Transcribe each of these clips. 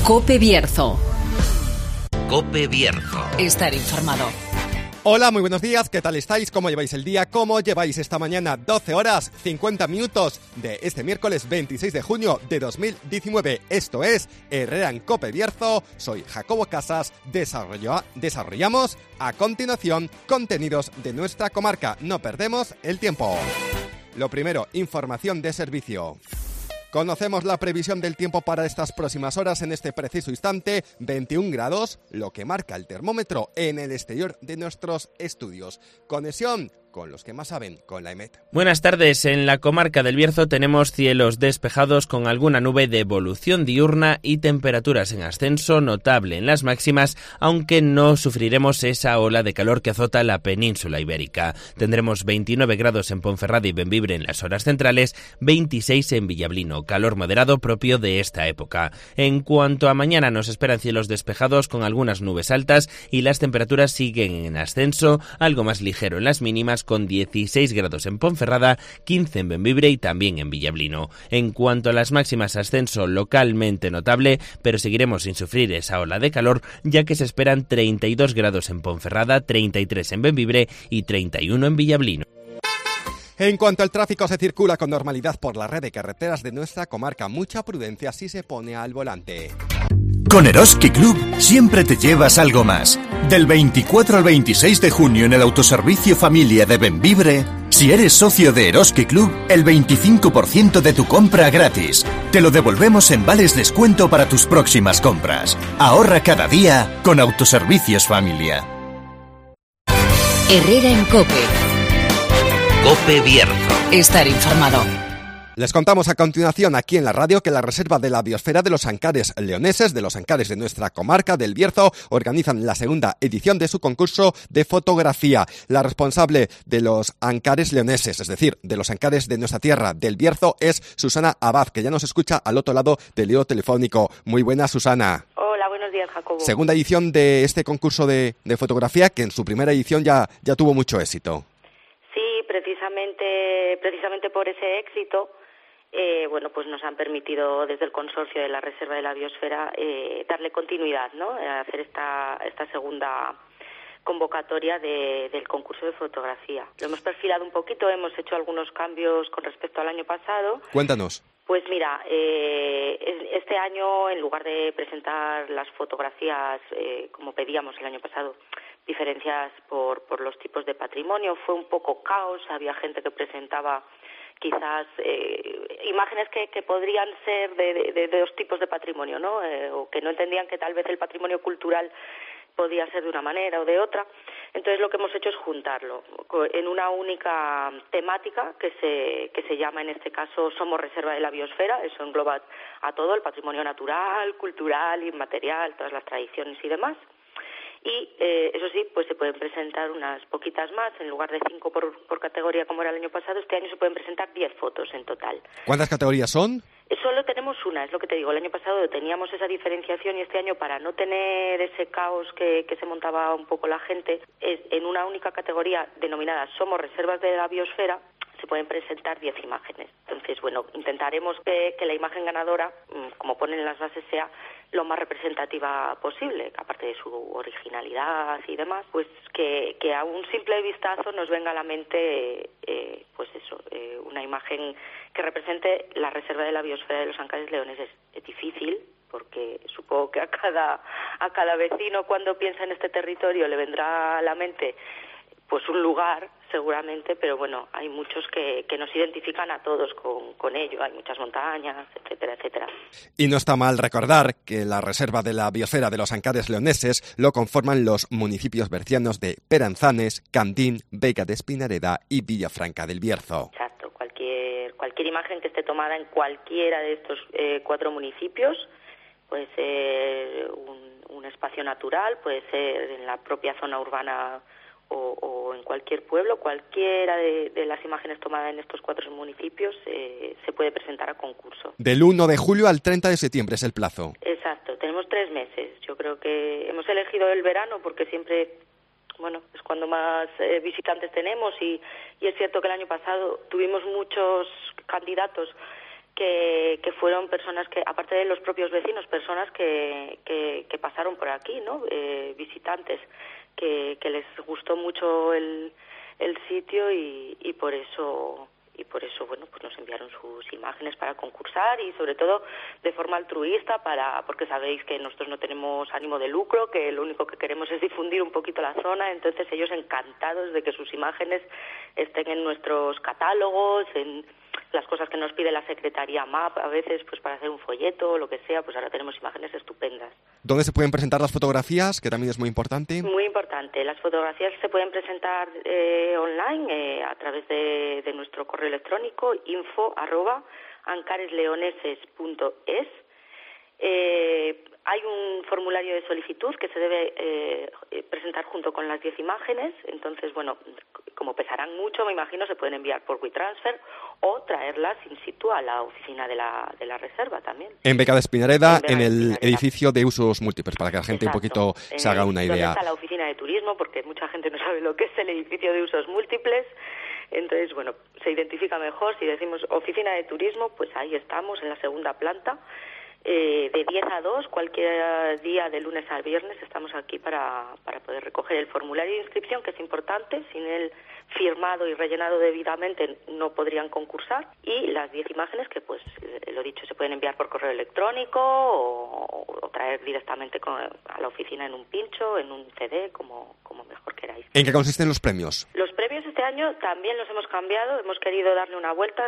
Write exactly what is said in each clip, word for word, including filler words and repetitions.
COPE Bierzo. COPE Bierzo. Estar informado. Hola, muy buenos días, ¿qué tal estáis? ¿Cómo lleváis el día? ¿Cómo lleváis esta mañana? doce horas, cincuenta minutos de este miércoles veintiséis de junio de dos mil diecinueve. Esto es Herrera en COPE Bierzo. Soy Jacobo Casas. Desarrollo, desarrollamos a continuación contenidos de nuestra comarca. No perdemos el tiempo. Lo primero, información de servicio. Conocemos la previsión del tiempo para estas próximas horas. En este preciso instante, veintiún grados, lo que marca el termómetro en el exterior de nuestros estudios. Conexión con los que más saben, con la EMET. Buenas tardes. En la comarca del Bierzo tenemos cielos despejados con alguna nube de evolución diurna y temperaturas en ascenso notable en las máximas, aunque no sufriremos esa ola de calor que azota la península ibérica. Tendremos veintinueve grados en Ponferrada y Bembibre en las horas centrales, veintiséis en Villablino, calor moderado propio de esta época. En cuanto a mañana, nos esperan cielos despejados con algunas nubes altas y las temperaturas siguen en ascenso, algo más ligero en las mínimas, con dieciséis grados en Ponferrada, quince en Bembibre y también en Villablino. En cuanto a las máximas, ascenso localmente notable, pero seguiremos sin sufrir esa ola de calor, ya que se esperan treinta y dos grados en Ponferrada, treinta y tres en Bembibre y treinta y uno en Villablino. En cuanto al tráfico, se circula con normalidad por la red de carreteras de nuestra comarca. Mucha prudencia si se pone al volante. Con Eroski Club siempre te llevas algo más. Del veinticuatro al veintiséis de junio en el autoservicio Familia de Bembibre, si eres socio de Eroski Club, el veinticinco por ciento de tu compra gratis. Te lo devolvemos en vales descuento para tus próximas compras. Ahorra cada día con Autoservicios Familia. Herrera en COPE. COPE Bierzo. Estar informado. Les contamos a continuación aquí en la radio que la Reserva de la Biosfera de los Ancares Leoneses, de los Ancares de nuestra comarca del Bierzo, organizan la segunda edición de su concurso de fotografía. La responsable de los Ancares Leoneses, es decir, de los Ancares de nuestra tierra del Bierzo, es Susana Abad, que ya nos escucha al otro lado del hilo telefónico. Muy buena, Susana. Hola, buenos días, Jacobo. Segunda edición de este concurso de, de fotografía, que en su primera edición ya, ya tuvo mucho éxito. Sí, precisamente, precisamente por ese éxito, Eh, bueno, pues nos han permitido desde el consorcio de la Reserva de la Biosfera eh, darle continuidad, ¿no? A hacer esta esta segunda convocatoria de, del concurso de fotografía. Lo hemos perfilado un poquito, hemos hecho algunos cambios con respecto al año pasado. Cuéntanos. Pues mira, eh, este año, en lugar de presentar las fotografías eh, como pedíamos el año pasado, diferenciadas por, por los tipos de patrimonio, fue un poco caos, había gente que presentaba quizás eh, imágenes que, que podrían ser de, de, de dos tipos de patrimonio, ¿no? Eh, o que no entendían que tal vez el patrimonio cultural podía ser de una manera o de otra. Entonces lo que hemos hecho es juntarlo en una única temática que se que se llama en este caso Somos Reserva de la Biosfera. Eso engloba a todo el patrimonio natural, cultural, inmaterial, todas las tradiciones y demás. Y eh, eso sí, pues se pueden presentar unas poquitas más, en lugar de cinco por, por categoría como era el año pasado, este año se pueden presentar diez fotos en total. ¿Cuántas categorías son? Solo tenemos una, es lo que te digo, el año pasado teníamos esa diferenciación y este año, para no tener ese caos que, que se montaba un poco la gente, es en una única categoría denominada Somos Reservas de la Biosfera, se pueden presentar diez imágenes. Entonces, bueno, intentaremos que, que la imagen ganadora, como ponen en las bases, sea lo más representativa posible, aparte de su originalidad y demás, pues que, que a un simple vistazo nos venga a la mente, eh, pues eso, eh, una imagen que represente la Reserva de la Biosfera de los Ancares Leoneses. Es difícil, porque supongo que a cada, a cada vecino cuando piensa en este territorio le vendrá a la mente pues un lugar, seguramente, pero bueno, hay muchos que, que nos identifican a todos con, con ello. Hay muchas montañas, etcétera, etcétera. Y no está mal recordar que la Reserva de la Biosfera de los Ancares Leoneses lo conforman los municipios bercianos de Peranzanes, Candín, Vega de Espinareda y Villafranca del Bierzo. Exacto. Cualquier, cualquier imagen que esté tomada en cualquiera de estos eh, cuatro municipios, puede ser un, un espacio natural, puede ser en la propia zona urbana O, o en cualquier pueblo, cualquiera de, de las imágenes tomadas en estos cuatro municipios eh, se puede presentar a concurso. Del uno de julio al treinta de septiembre es el plazo. Exacto, tenemos tres meses. Yo creo que hemos elegido el verano porque siempre, bueno, es cuando más eh, visitantes tenemos y, y es cierto que el año pasado tuvimos muchos candidatos que, que fueron personas que, aparte de los propios vecinos, personas personas que, que, que pasaron por aquí, ¿no? Eh, visitantes que, que les gustó mucho el, el sitio y, y por eso y por eso bueno pues nos enviaron sus imágenes para concursar y sobre todo de forma altruista para porque sabéis que nosotros no tenemos ánimo de lucro, que lo único que queremos es difundir un poquito la zona, entonces ellos encantados de que sus imágenes estén en nuestros catálogos, en las cosas que nos pide la Secretaría M A P, a veces pues para hacer un folleto o lo que sea, pues ahora tenemos imágenes estupendas. ¿Dónde se pueden presentar las fotografías? Que también es muy importante. Muy importante. Las fotografías se pueden presentar eh, online eh, a través de, de nuestro correo electrónico info arroba ancaresleoneses punto es. Eh, hay un formulario de solicitud que se debe eh, presentar junto con las diez imágenes, entonces, bueno, como pesarán mucho, me imagino, se pueden enviar por WeTransfer o traerlas in situ a la oficina de la, de la reserva también. En Beca de Espinareda, en, en el Espinareda. edificio de usos múltiples, para que la gente Exacto. un poquito se haga una idea. ¿Dónde está la oficina de turismo? Porque mucha gente no sabe lo que es el edificio de usos múltiples. Entonces, bueno, se identifica mejor. Si decimos oficina de turismo, pues ahí estamos, en la segunda planta. Eh, de diez a dos, cualquier día de lunes al viernes estamos aquí para, para poder recoger el formulario de inscripción, que es importante. Sin él firmado y rellenado debidamente no podrían concursar, y las diez imágenes que, pues, lo dicho, se pueden enviar por correo electrónico o, o traer directamente con, a la oficina en un pincho, en un C D, como, como mejor queráis. ¿En qué consisten los premios? Los premios este año también los hemos cambiado, hemos querido darle una vuelta.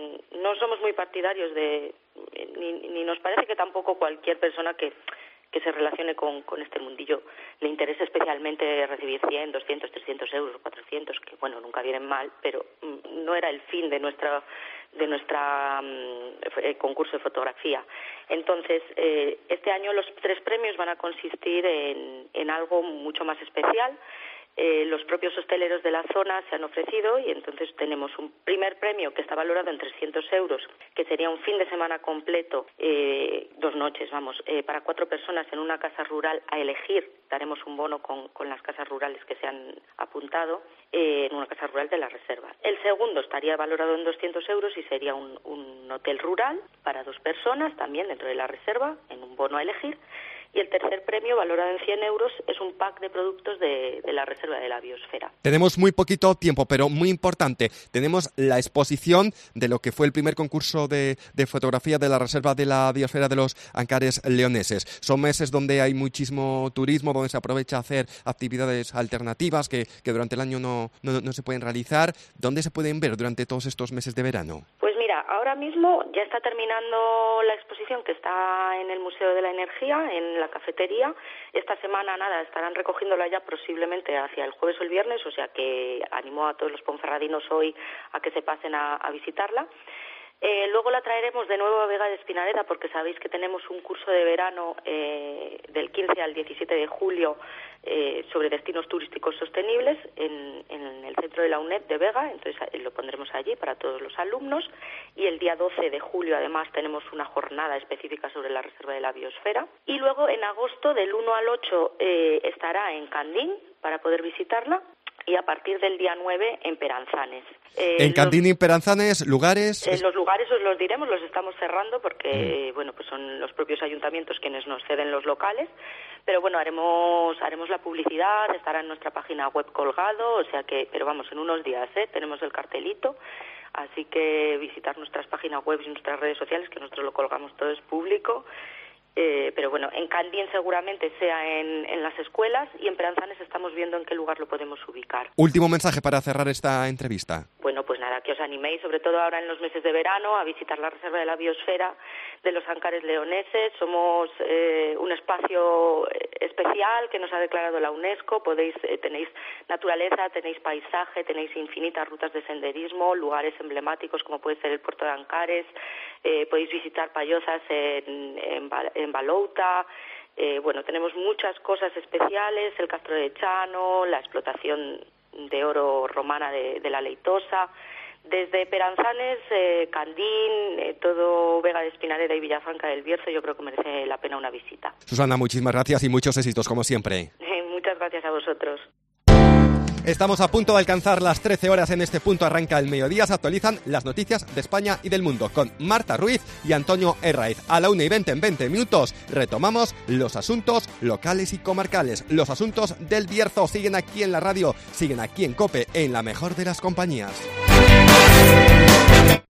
No somos muy partidarios de... Ni, ni nos parece que tampoco cualquier persona que, que se relacione con, con este mundillo le interese especialmente recibir cien, doscientos, trescientos euros, cuatrocientos, que bueno, nunca vienen mal, pero no era el fin de nuestra de nuestra um, concurso de fotografía. Entonces, eh, este año los tres premios van a consistir en, en algo mucho más especial. Eh, los propios hosteleros de la zona se han ofrecido y entonces tenemos un primer premio que está valorado en trescientos euros, que sería un fin de semana completo, eh, dos noches, vamos, eh, para cuatro personas en una casa rural a elegir. Daremos un bono con, con las casas rurales que se han apuntado eh, en una casa rural de la reserva. El segundo estaría valorado en doscientos euros y sería un, un hotel rural para dos personas también dentro de la reserva en un bono a elegir. Y el tercer premio, valorado en cien euros, es un pack de productos de, de la Reserva de la Biosfera. Tenemos muy poquito tiempo, pero muy importante. Tenemos la exposición de lo que fue el primer concurso de, de fotografía de la Reserva de la Biosfera de los Ancares leoneses. Son meses donde hay muchísimo turismo, donde se aprovecha a hacer actividades alternativas que, que durante el año no, no, no se pueden realizar. ¿Dónde se pueden ver durante todos estos meses de verano? Pues mira, ahora mismo ya está terminando la exposición que está en el Museo de la Energía, en la cafetería. Esta semana, nada, estarán recogiéndola ya posiblemente hacia el jueves o el viernes, o sea que animo a todos los ponferradinos hoy a que se pasen a, a visitarla. Eh, luego la traeremos de nuevo a Vega de Espinareda porque sabéis que tenemos un curso de verano eh, del quince al diecisiete de julio eh, sobre destinos turísticos sostenibles en, en el centro de la UNED de Vega, entonces eh, lo pondremos allí para todos los alumnos, y el día doce de julio además tenemos una jornada específica sobre la Reserva de la Biosfera, y luego en agosto del uno al ocho eh, estará en Candín para poder visitarla, y a partir del día nueve en Peranzanes. Eh, en Candín los, y Peranzanes, lugares... Eh, los lugares os los diremos, los estamos cerrando porque, mm. bueno, pues son los propios ayuntamientos quienes nos ceden los locales, pero bueno, haremos haremos la publicidad, estará en nuestra página web colgado, o sea que, pero vamos, en unos días, ¿eh? Tenemos el cartelito, así que visitar nuestras páginas web y nuestras redes sociales, que nosotros lo colgamos todo, es público. Eh, pero bueno, en Candín seguramente sea en, en las escuelas, y en Peranzanes estamos viendo en qué lugar lo podemos ubicar. Último mensaje para cerrar esta entrevista. Bueno, pues nada, que os animéis, sobre todo ahora en los meses de verano, a visitar la Reserva de la Biosfera de los Ancares leoneses. Somos eh, un espacio especial que nos ha declarado la UNESCO. Podéis eh, tenéis naturaleza, tenéis paisaje, tenéis infinitas rutas de senderismo, lugares emblemáticos como puede ser el puerto de Ancares, eh, podéis visitar Pallozas en, en, en Balouta. Eh, bueno, tenemos muchas cosas especiales, el Castro de Chano, la explotación de oro romana de, de la Leitosa. Desde Peranzanes, eh, Candín, eh, todo Vega de Espinareda y Villafranca del Bierzo, yo creo que merece la pena una visita. Susana, muchísimas gracias y muchos éxitos, como siempre. Muchas gracias a vosotros. Estamos a punto de alcanzar las trece horas. En este punto arranca el mediodía. Se actualizan las noticias de España y del mundo con Marta Ruiz y Antonio Herraiz. A la una y veinte, en veinte minutos, retomamos los asuntos locales y comarcales. Los asuntos del Bierzo siguen aquí en la radio, siguen aquí en COPE, en la mejor de las compañías.